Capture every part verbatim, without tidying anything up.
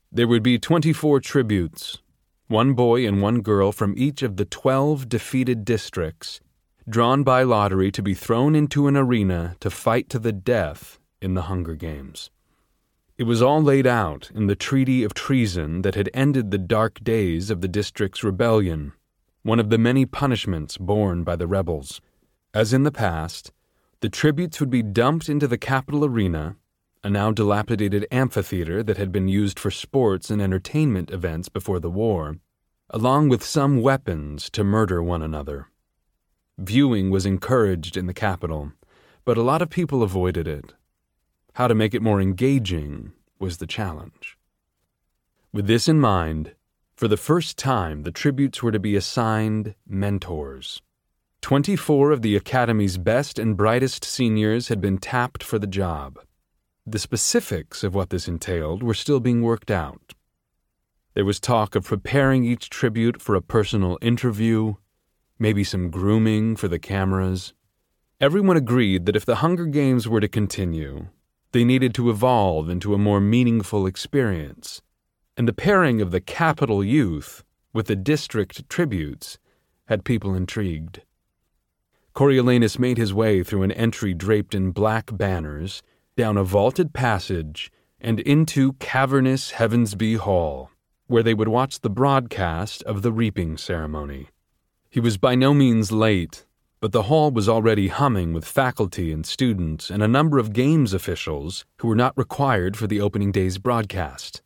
There would be twenty-four tributes, one boy and one girl from each of the twelve defeated districts, drawn by lottery to be thrown into an arena to fight to the death in the Hunger Games. It was all laid out in the Treaty of Treason that had ended the dark days of the district's rebellion, one of the many punishments borne by the rebels. As in the past, the tributes would be dumped into the Capitol Arena, a now dilapidated amphitheater that had been used for sports and entertainment events before the war, along with some weapons to murder one another. Viewing was encouraged in the Capitol, but a lot of people avoided it. How to make it more engaging was the challenge. With this in mind, for the first time the tributes were to be assigned mentors. Twenty-four of the Academy's best and brightest seniors had been tapped for the job. The specifics of what this entailed were still being worked out. There was talk of preparing each tribute for a personal interview, maybe some grooming for the cameras. Everyone agreed that if the Hunger Games were to continue, they needed to evolve into a more meaningful experience, and the pairing of the Capitol youth with the district tributes had people intrigued. Coriolanus made his way through an entry draped in black banners, down a vaulted passage, and into cavernous Heavensby Hall, where they would watch the broadcast of the reaping ceremony. He was by no means late, but the hall was already humming with faculty and students and a number of games officials who were not required for the opening day's broadcast.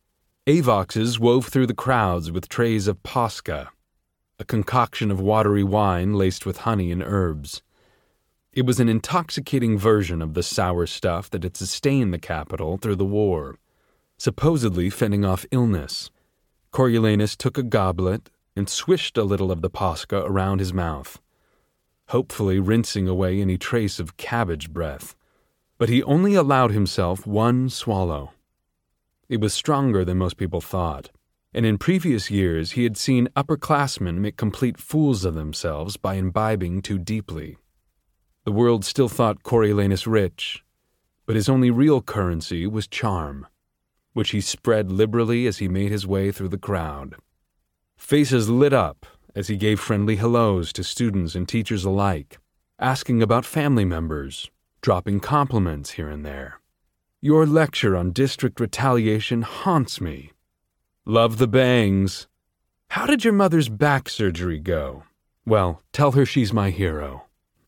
Avoxes wove through the crowds with trays of posca, a concoction of watery wine laced with honey and herbs. It was an intoxicating version of the sour stuff that had sustained the capital through the war, supposedly fending off illness. Coriolanus took a goblet and swished a little of the posca around his mouth, hopefully rinsing away any trace of cabbage breath. But he only allowed himself one swallow. It was stronger than most people thought, and in previous years he had seen upperclassmen make complete fools of themselves by imbibing too deeply. The world still thought Coriolanus rich, but his only real currency was charm, which he spread liberally as he made his way through the crowd. Faces lit up as he gave friendly hellos to students and teachers alike, asking about family members, dropping compliments here and there. Your lecture on district retaliation haunts me. Love the bangs. How did your mother's back surgery go? Well, tell her she's my hero.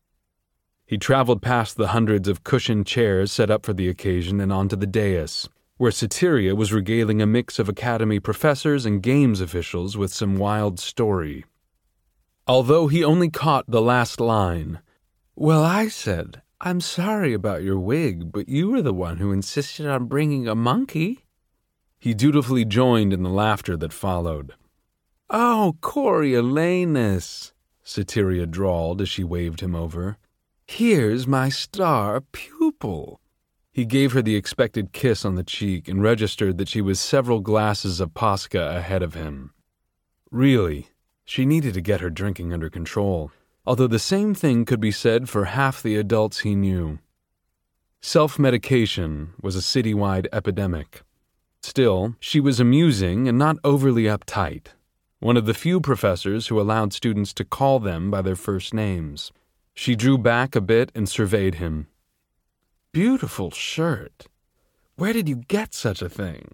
He traveled past the hundreds of cushioned chairs set up for the occasion and onto the dais, where Satyria was regaling a mix of Academy professors and games officials with some wild story. Although he only caught the last line, "Well, I said, I'm sorry about your wig, but you were the one who insisted on bringing a monkey," he dutifully joined in the laughter that followed. "Oh, Coriolanus," Satyria drawled as she waved him over. "Here's my star pupil." He gave her the expected kiss on the cheek and registered that she was several glasses of posca ahead of him. Really, she needed to get her drinking under control, although the same thing could be said for half the adults he knew. Self-medication was a citywide epidemic. Still, she was amusing and not overly uptight, one of the few professors who allowed students to call them by their first names. She drew back a bit and surveyed him. "Beautiful shirt. Where did you get such a thing?"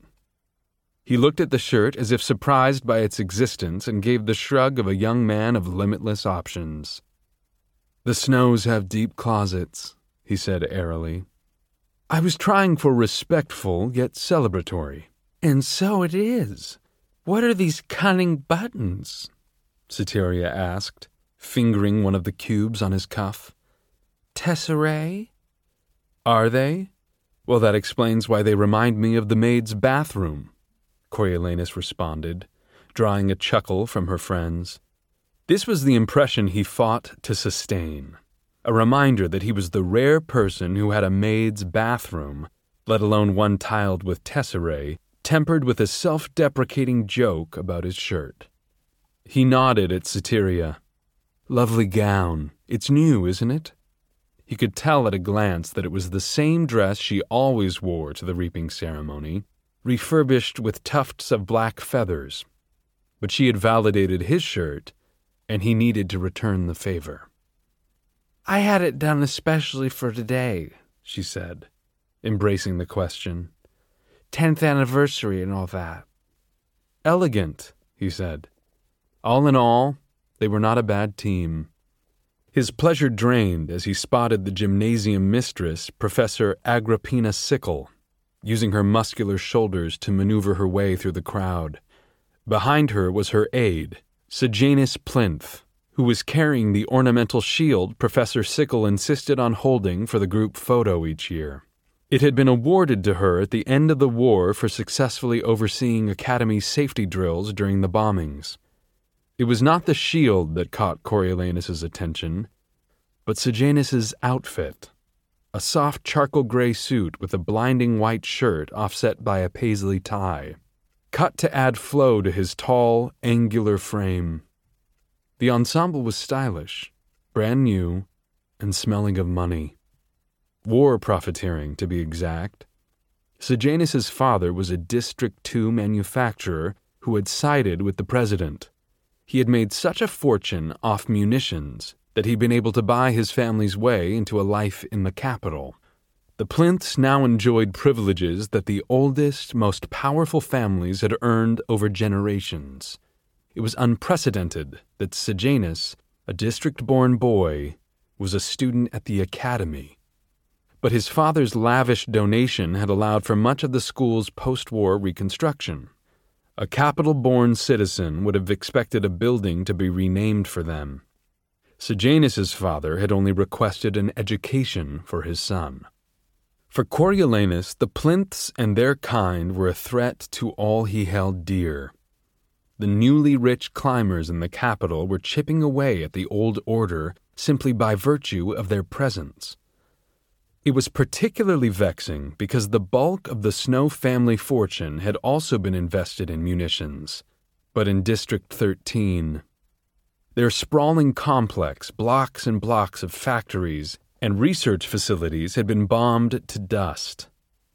He looked at the shirt as if surprised by its existence and gave the shrug of a young man of limitless options. "The Snows have deep closets," he said airily. "I was trying for respectful yet celebratory." "And so it is. What are these cunning buttons?" Satyria asked, fingering one of the cubes on his cuff. "Tesserae?" "Are they? Well, that explains why they remind me of the maid's bathroom," Coriolanus responded, drawing a chuckle from her friends. This was the impression he fought to sustain, a reminder that he was the rare person who had a maid's bathroom, let alone one tiled with tesserae, tempered with a self-deprecating joke about his shirt. He nodded at Satyria. "Lovely gown. It's new, isn't it?" He could tell at a glance that it was the same dress she always wore to the reaping ceremony, refurbished with tufts of black feathers. But she had validated his shirt, and he needed to return the favor. "I had it done especially for today," she said, embracing the question. Tenth anniversary and all that." "Elegant," he said. All in all, they were not a bad team. His pleasure drained as he spotted the gymnasium mistress, Professor Agrippina Sickle, using her muscular shoulders to maneuver her way through the crowd. Behind her was her aide, Sejanus Plinth, who was carrying the ornamental shield Professor Sickle insisted on holding for the group photo each year. It had been awarded to her at the end of the war for successfully overseeing Academy safety drills during the bombings. It was not the shield that caught Coriolanus's attention, but Sejanus's outfit, a soft charcoal gray suit with a blinding white shirt offset by a paisley tie, cut to add flow to his tall, angular frame. The ensemble was stylish, brand new, and smelling of money. War profiteering, to be exact. Sejanus's father was a District two manufacturer who had sided with the president. He had made such a fortune off munitions that he'd been able to buy his family's way into a life in the capital. The Plinths now enjoyed privileges that the oldest, most powerful families had earned over generations. It was unprecedented that Sejanus, a district-born boy, was a student at the academy. But his father's lavish donation had allowed for much of the school's post-war reconstruction. A capital-born citizen would have expected a building to be renamed for them. Sejanus's father had only requested an education for his son. For Coriolanus, the Plinths and their kind were a threat to all he held dear. The newly rich climbers in the capital were chipping away at the old order simply by virtue of their presence. It was particularly vexing because the bulk of the Snow family fortune had also been invested in munitions, but in District thirteen. Their sprawling complex, blocks and blocks of factories and research facilities had been bombed to dust.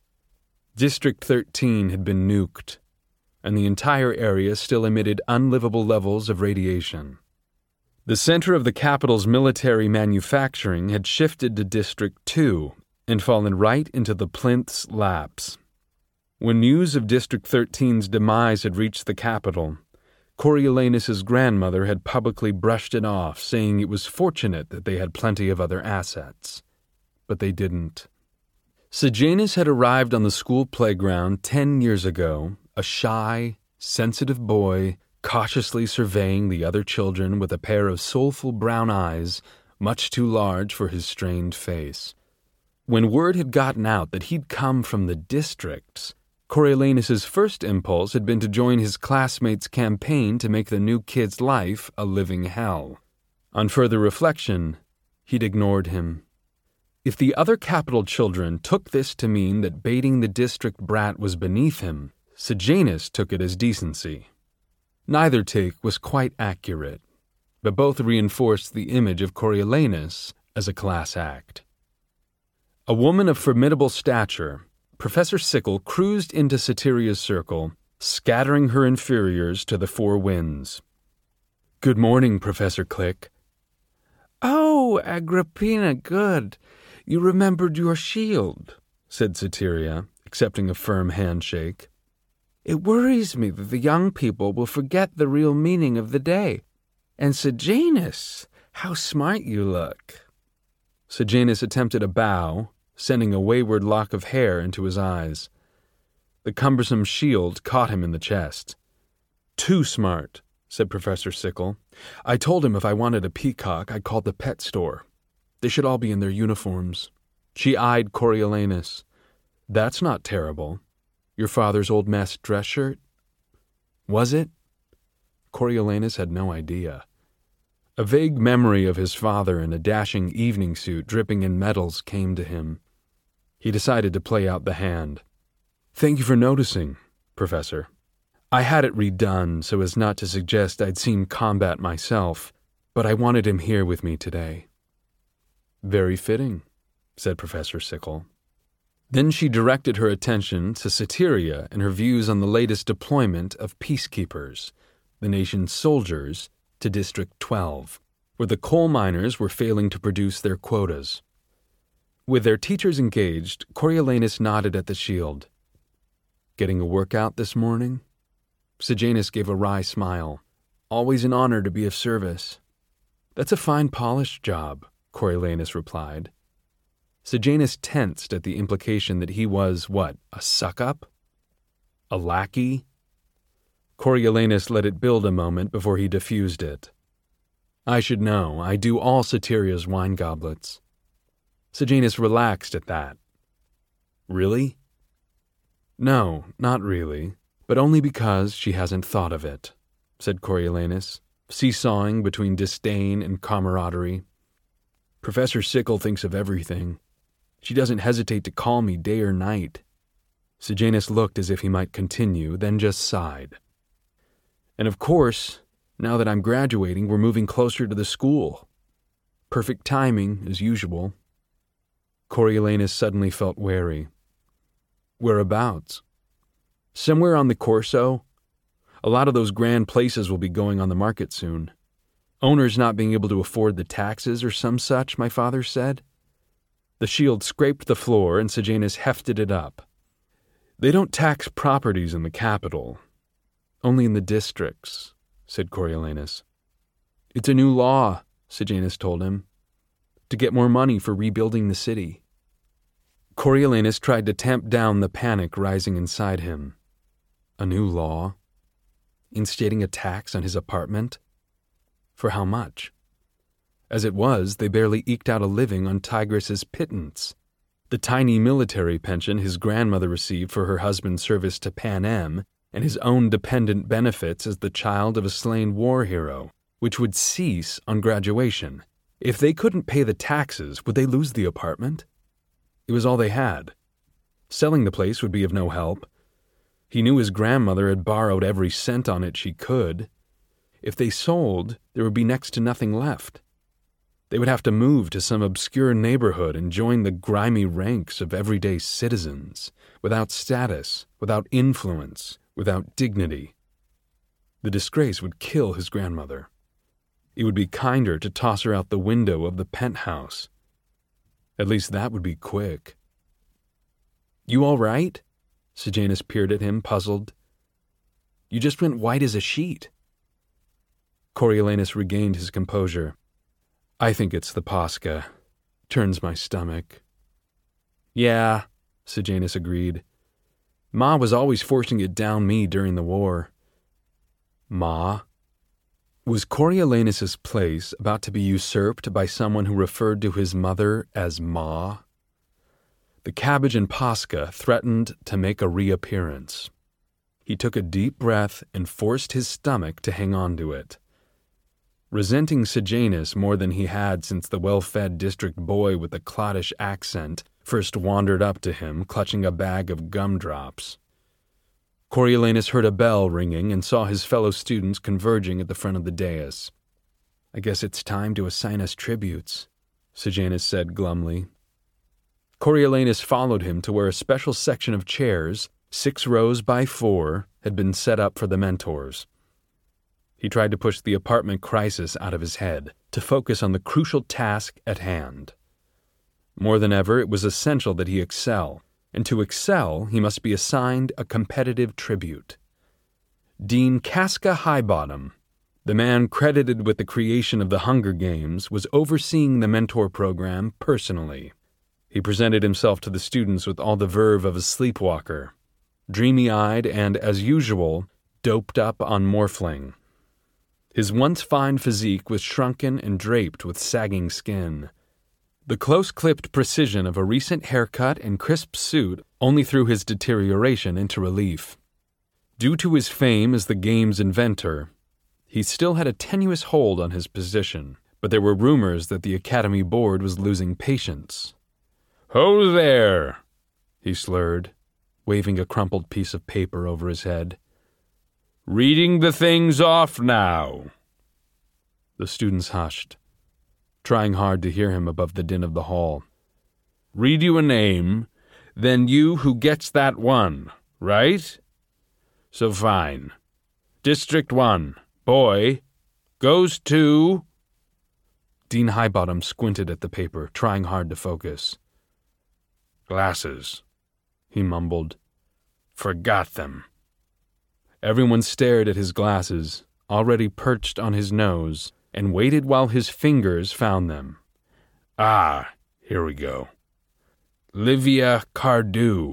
District thirteen had been nuked, and the entire area still emitted unlivable levels of radiation. The center of the capital's military manufacturing had shifted to District two and fallen right into the Plinths' laps. When news of District thirteen's demise had reached the capital, Coriolanus's grandmother had publicly brushed it off, saying it was fortunate that they had plenty of other assets. But they didn't. Sejanus had arrived on the school playground ten years ago, a shy, sensitive boy, cautiously surveying the other children with a pair of soulful brown eyes, much too large for his strained face. When word had gotten out that he'd come from the districts, Coriolanus's first impulse had been to join his classmates' campaign to make the new kid's life a living hell. On further reflection, he'd ignored him. If the other capital children took this to mean that baiting the district brat was beneath him, Sejanus took it as decency. Neither take was quite accurate, but both reinforced the image of Coriolanus as a class act. A woman of formidable stature, Professor Sickle cruised into Satyria's circle, scattering her inferiors to the four winds. "Good morning, Professor Click." "Oh, Agrippina, good. You remembered your shield," said Satyria, accepting a firm handshake. "It worries me that the young people will forget the real meaning of the day. And Sejanus, how smart you look." Sejanus attempted a bow, sending a wayward lock of hair into his eyes. The cumbersome shield caught him in the chest. "Too smart," said Professor Sickle. "I told him if I wanted a peacock, I'd call the pet store. They should all be in their uniforms." She eyed Coriolanus. "That's not terrible. Your father's old mess dress shirt?" "Was it?" Coriolanus had no idea. A vague memory of his father in a dashing evening suit dripping in medals came to him. He decided to play out the hand. "Thank you for noticing, Professor. I had it redone so as not to suggest I'd seen combat myself, but I wanted him here with me today." "Very fitting," said Professor Sickle. Then she directed her attention to Soteria and her views on the latest deployment of peacekeepers, the nation's soldiers, to District twelve, where the coal miners were failing to produce their quotas. With their teachers engaged, Coriolanus nodded at the shield. "Getting a workout this morning?" Sejanus gave a wry smile. "Always an honor to be of service." "That's a fine polished job," Coriolanus replied. Sejanus tensed at the implication that he was, what, a suck-up? A lackey? Coriolanus let it build a moment before he diffused it. "I should know. I do all Soteria's wine goblets." Sejanus relaxed at that. "Really?" "No, not really, but only because she hasn't thought of it," said Coriolanus, seesawing between disdain and camaraderie. "Professor Sickle thinks of everything. She doesn't hesitate to call me day or night." Sejanus looked as if he might continue, then just sighed. "And of course, now that I'm graduating, we're moving closer to the school. Perfect timing, as usual." Coriolanus suddenly felt wary. "Whereabouts?" "Somewhere on the Corso. A lot of those grand places will be going on the market soon. Owners not being able to afford the taxes or some such, my father said." The shield scraped the floor and Sejanus hefted it up. "They don't tax properties in the capital. Only in the districts," said Coriolanus. "It's a new law," Sejanus told him, "to get more money for rebuilding the city." Coriolanus tried to tamp down the panic rising inside him. A new law? Instating a tax on his apartment? For how much? As it was, they barely eked out a living on Tigris's pittance, the tiny military pension his grandmother received for her husband's service to Pan Am, and his own dependent benefits as the child of a slain war hero, which would cease on graduation. If they couldn't pay the taxes, would they lose the apartment? It was all they had. Selling the place would be of no help. He knew his grandmother had borrowed every cent on it she could. If they sold, there would be next to nothing left. They would have to move to some obscure neighborhood and join the grimy ranks of everyday citizens, without status, without influence, without dignity. The disgrace would kill his grandmother. It would be kinder to toss her out the window of the penthouse. At least that would be quick. "You all right?" Sejanus peered at him, puzzled. "You just went white as a sheet." Coriolanus regained his composure. "I think it's the Posca. Turns my stomach." "Yeah," Sejanus agreed. "Ma was always forcing it down me during the war." Ma? Was Coriolanus's place about to be usurped by someone who referred to his mother as Ma? The cabbage and Posca threatened to make a reappearance. He took a deep breath and forced his stomach to hang on to it. Resenting Sejanus more than he had since the well-fed district boy with the cloddish accent first wandered up to him, clutching a bag of gumdrops. Coriolanus heard a bell ringing and saw his fellow students converging at the front of the dais. "I guess it's time to assign us tributes," Sejanus said glumly. Coriolanus followed him to where a special section of chairs, six rows by four, had been set up for the mentors. He tried to push the apartment crisis out of his head, to focus on the crucial task at hand. More than ever, it was essential that he excel, and to excel, he must be assigned a competitive tribute. Dean Casca Highbottom, the man credited with the creation of the Hunger Games, was overseeing the mentor program personally. He presented himself to the students with all the verve of a sleepwalker, dreamy-eyed and, as usual, doped up on morphling. His once fine physique was shrunken and draped with sagging skin. The close-clipped precision of a recent haircut and crisp suit only threw his deterioration into relief. Due to his fame as the game's inventor, he still had a tenuous hold on his position, but there were rumors that the Academy Board was losing patience. "Ho there!" he slurred, waving a crumpled piece of paper over his head. "Reading the things off now." The students hushed, trying hard to hear him above the din of the hall. "Read you a name, Then you who gets that one, right? So fine. District one, boy, goes to... Dean Highbottom squinted at the paper, trying hard to focus. Glasses, he mumbled. Forgot them. Everyone stared at his glasses, already perched on his nose, and waited while his fingers found them. Ah, here we go. Livia Cardew.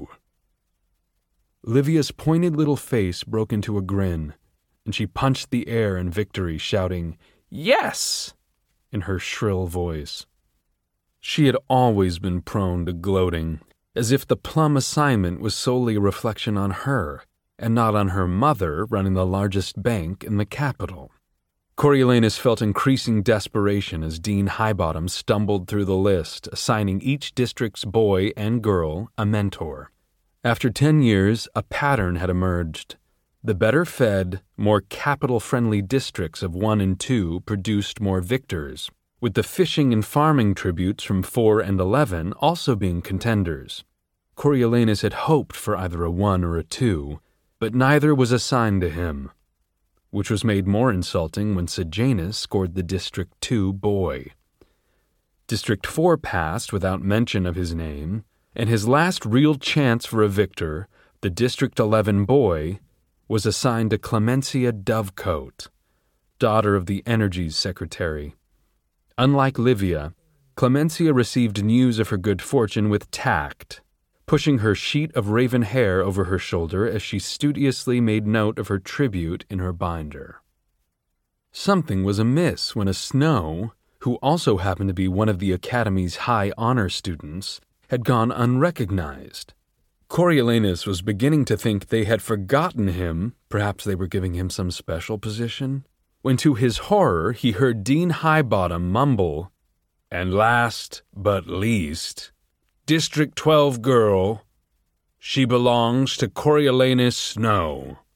Livia's pointed little face broke into a grin, and she punched the air in victory, shouting, Yes! in her shrill voice. She had always been prone to gloating, as if the plum assignment was solely a reflection on her, and not on her mother running the largest bank in the capital. Coriolanus felt increasing desperation as Dean Highbottom stumbled through the list, assigning each district's boy and girl a mentor. After ten years, a pattern had emerged. The better-fed, more capital-friendly districts of one and two produced more victors, with the fishing and farming tributes from four and eleven also being contenders. Coriolanus had hoped for either a one or a two, but neither was assigned to him, which was made more insulting when Sejanus scored the District two boy. District four passed without mention of his name, and his last real chance for a victor, the District eleven boy, was assigned to Clemencia Dovecote, daughter of the Energies Secretary. Unlike Livia, Clemencia received news of her good fortune with tact, pushing her sheet of raven hair over her shoulder as she studiously made note of her tribute in her binder. Something was amiss when a Snow, who also happened to be one of the Academy's high honor students, had gone unrecognized. Coriolanus was beginning to think they had forgotten him, perhaps they were giving him some special position, when to his horror he heard Dean Highbottom mumble, And last but least, District twelve girl, she belongs to Coriolanus Snow.